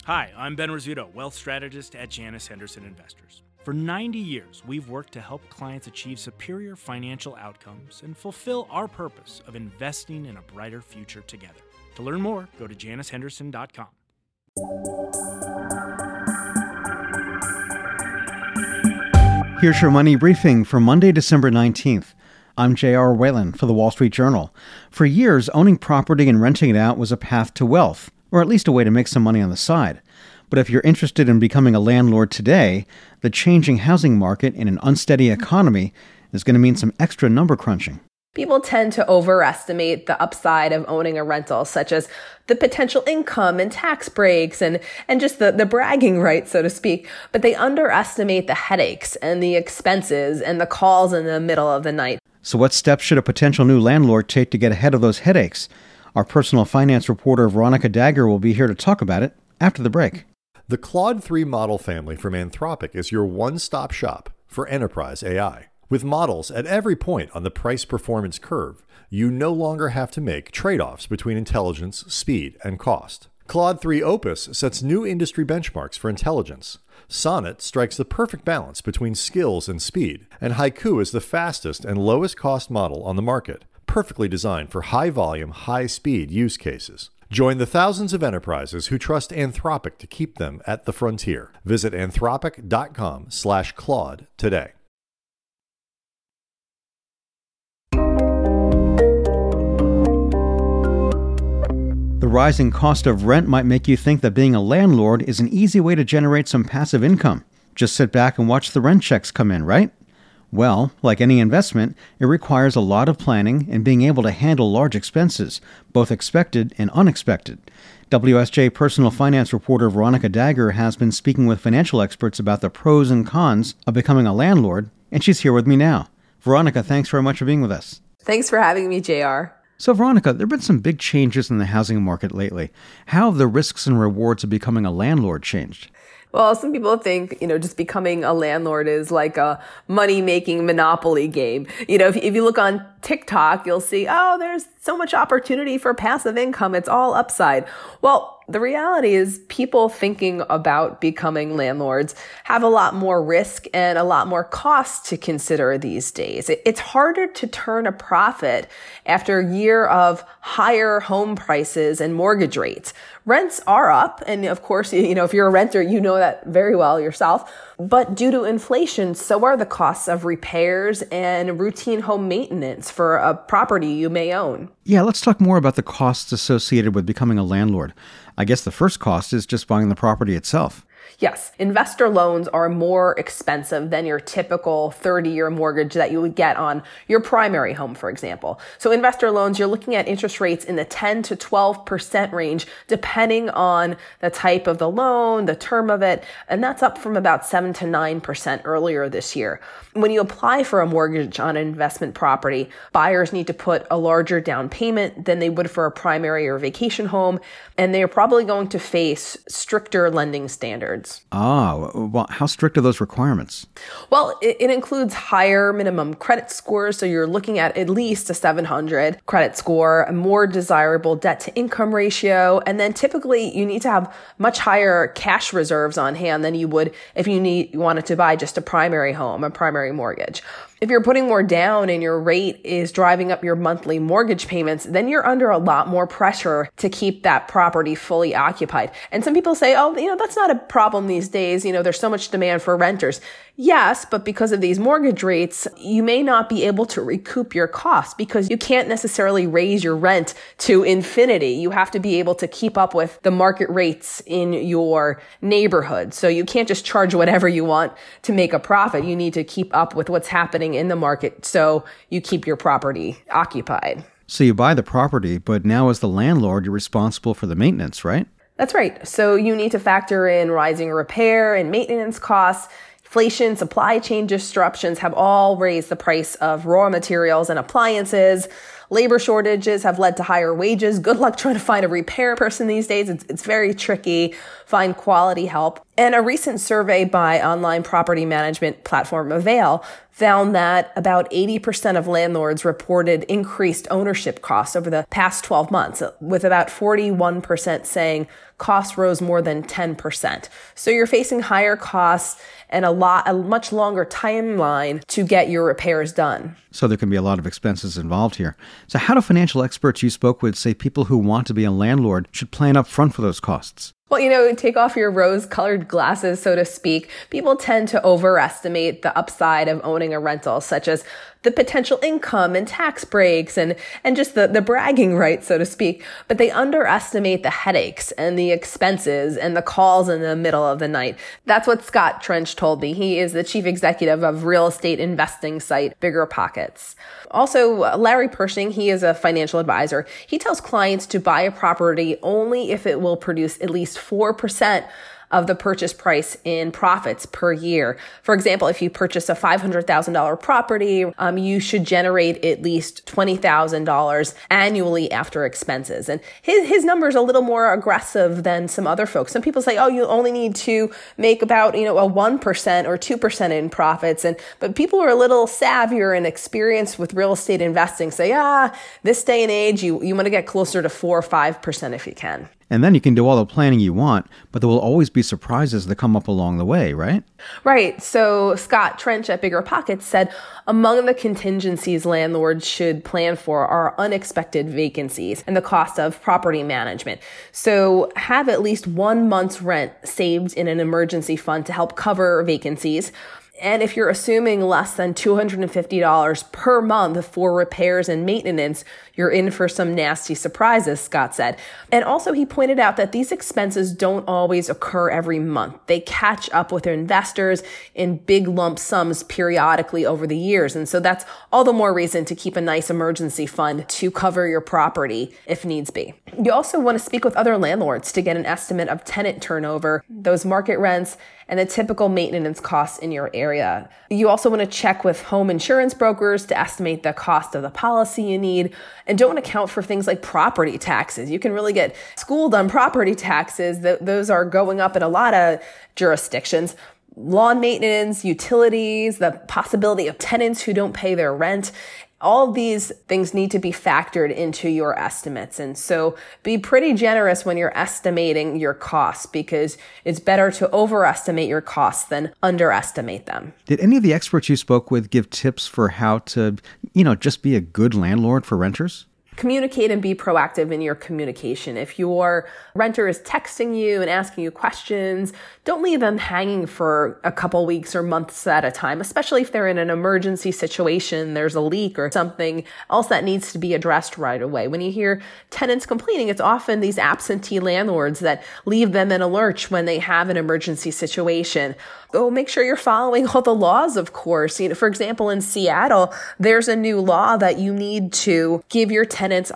Hi, I'm Ben Rizzuto, wealth strategist at Janus Henderson Investors. For 90 years, we've worked to help clients achieve superior financial outcomes and fulfill our purpose of investing in a brighter future together. To learn more, go to janushenderson.com. Here's your money briefing for Monday, December 19th. I'm J.R. Whalen for the Wall Street Journal. For years, owning property and renting it out was a path to wealth, or at least a way to make some money on the side. But if you're interested in becoming a landlord today, the changing housing market in an unsteady economy is going to mean some extra number crunching. People tend to overestimate the upside of owning a rental, such as the potential income and tax breaks and just the bragging rights, so to speak. But they underestimate the headaches and the expenses and the calls in the middle of the night. So what steps should a potential new landlord take to get ahead of those headaches? Our personal finance reporter, Veronica Dagher, will be here to talk about it after the break. The Claude 3 model family from Anthropic is your one-stop shop for enterprise AI. With models at every point on the price-performance curve, you no longer have to make trade-offs between intelligence, speed, and cost. Claude 3 Opus sets new industry benchmarks for intelligence. Sonnet strikes the perfect balance between skills and speed, and Haiku is the fastest and lowest-cost model on the market, perfectly designed for high-volume, high-speed use cases. Join the thousands of enterprises who trust Anthropic to keep them at the frontier. Visit anthropic.com/Claude today. The rising cost of rent might make you think that being a landlord is an easy way to generate some passive income. Just sit back and watch the rent checks come in, right? Well, like any investment, it requires a lot of planning and being able to handle large expenses, both expected and unexpected. WSJ personal finance reporter Veronica Dagher has been speaking with financial experts about the pros and cons of becoming a landlord, and she's here with me now. Veronica, thanks very much for being with us. Thanks for having me, JR. So, Veronica, there have been some big changes in the housing market lately. How have the risks and rewards of becoming a landlord changed? Well, some people think, just becoming a landlord is like a money-making Monopoly game. If you look on TikTok, you'll see, there's so much opportunity for passive income. It's all upside. Well, the reality is people thinking about becoming landlords have a lot more risk and a lot more cost to consider these days. It's harder to turn a profit after a year of higher home prices and mortgage rates. Rents are up. And of course, if you're a renter, you know that very well yourself. But due to inflation, so are the costs of repairs and routine home maintenance for a property you may own. Yeah, let's talk more about the costs associated with becoming a landlord. I guess the first cost is just buying the property itself. Yes, investor loans are more expensive than your typical 30-year mortgage that you would get on your primary home, for example. So investor loans, you're looking at interest rates in the 10 to 12% range, depending on the type of the loan, the term of it, and that's up from about 7 to 9% earlier this year. When you apply for a mortgage on an investment property, buyers need to put a larger down payment than they would for a primary or vacation home, and they are probably going to face stricter lending standards. Well, how strict are those requirements? Well, it includes higher minimum credit scores. So you're looking at least a 700 credit score, a more desirable debt to income ratio. And then typically you need to have much higher cash reserves on hand than you would if you wanted to buy just a primary home, a primary mortgage. If you're putting more down and your rate is driving up your monthly mortgage payments, then you're under a lot more pressure to keep that property fully occupied. And some people say, that's not a problem these days. There's so much demand for renters. Yes, but because of these mortgage rates, you may not be able to recoup your costs because you can't necessarily raise your rent to infinity. You have to be able to keep up with the market rates in your neighborhood. So you can't just charge whatever you want to make a profit. You need to keep up with what's happening in the market so you keep your property occupied. So you buy the property, but now as the landlord, you're responsible for the maintenance, right? That's right. So you need to factor in rising repair and maintenance costs. Inflation, supply chain disruptions have all raised the price of raw materials and appliances. Labor shortages have led to higher wages. Good luck trying to find a repair person these days. It's very tricky. Find quality help. And a recent survey by online property management platform Avail found that about 80% of landlords reported increased ownership costs over the past 12 months, with about 41% saying costs rose more than 10%. So you're facing higher costs and a much longer timeline to get your repairs done. So there can be a lot of expenses involved here. So how do financial experts you spoke with say people who want to be a landlord should plan up front for those costs? Well, take off your rose-colored glasses, so to speak. People tend to overestimate the upside of owning a rental, such as the potential income and tax breaks and just the bragging rights, so to speak. But they underestimate the headaches and the expenses and the calls in the middle of the night. That's what Scott Trench told me. He is the chief executive of real estate investing site BiggerPockets. Also, Larry Pershing, he is a financial advisor. He tells clients to buy a property only if it will produce at least 4% of the purchase price in profits per year. For example, if you purchase a $500,000 property, you should generate at least $20,000 annually after expenses. And his number is a little more aggressive than some other folks. Some people say, oh, you only need to make about, a 1% or 2% in profits. But people who are a little savvier and experienced with real estate investing say, this day and age, you want to get closer to 4 or 5% if you can. And then you can do all the planning you want, but there will always be surprises that come up along the way, right? Right. So Scott Trench at BiggerPockets said among the contingencies landlords should plan for are unexpected vacancies and the cost of property management. So have at least 1 month's rent saved in an emergency fund to help cover vacancies. And if you're assuming less than $250 per month for repairs and maintenance, you're in for some nasty surprises, Scott said. And also he pointed out that these expenses don't always occur every month. They catch up with their investors in big lump sums periodically over the years. And so that's all the more reason to keep a nice emergency fund to cover your property if needs be. You also want to speak with other landlords to get an estimate of tenant turnover, those market rents, and the typical maintenance costs in your area. You also want to check with home insurance brokers to estimate the cost of the policy you need. And don't account for things like property taxes. You can really get schooled on property taxes. Those are going up in a lot of jurisdictions. Lawn maintenance, utilities, the possibility of tenants who don't pay their rent. All of these things need to be factored into your estimates. And so be pretty generous when you're estimating your costs, because it's better to overestimate your costs than underestimate them. Did any of the experts you spoke with give tips for how to, just be a good landlord for renters? Communicate and be proactive in your communication. If your renter is texting you and asking you questions, don't leave them hanging for a couple weeks or months at a time, especially if they're in an emergency situation, there's a leak or something else that needs to be addressed right away. When you hear tenants complaining, it's often these absentee landlords that leave them in a lurch when they have an emergency situation. Oh, make sure you're following all the laws, of course. For example, in Seattle, there's a new law that you need to give your tenants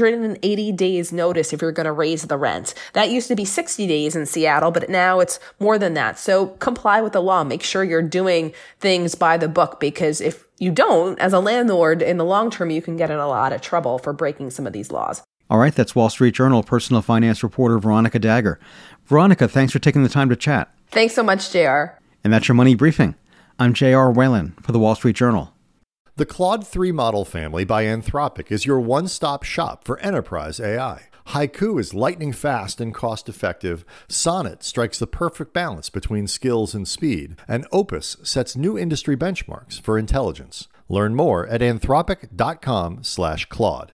180 days notice if you're going to raise the rent. That used to be 60 days in Seattle, but now it's more than that. So comply with the law. Make sure you're doing things by the book, because if you don't, as a landlord, in the long term, you can get in a lot of trouble for breaking some of these laws. All right, that's Wall Street Journal personal finance reporter Veronica Dagher. Veronica, thanks for taking the time to chat. Thanks so much, JR. And that's your Money Briefing. I'm J.R. Whalen for the Wall Street Journal. The Claude 3 model family by Anthropic is your one-stop shop for enterprise AI. Haiku is lightning fast and cost-effective. Sonnet strikes the perfect balance between skills and speed. And Opus sets new industry benchmarks for intelligence. Learn more at anthropic.com/Claude.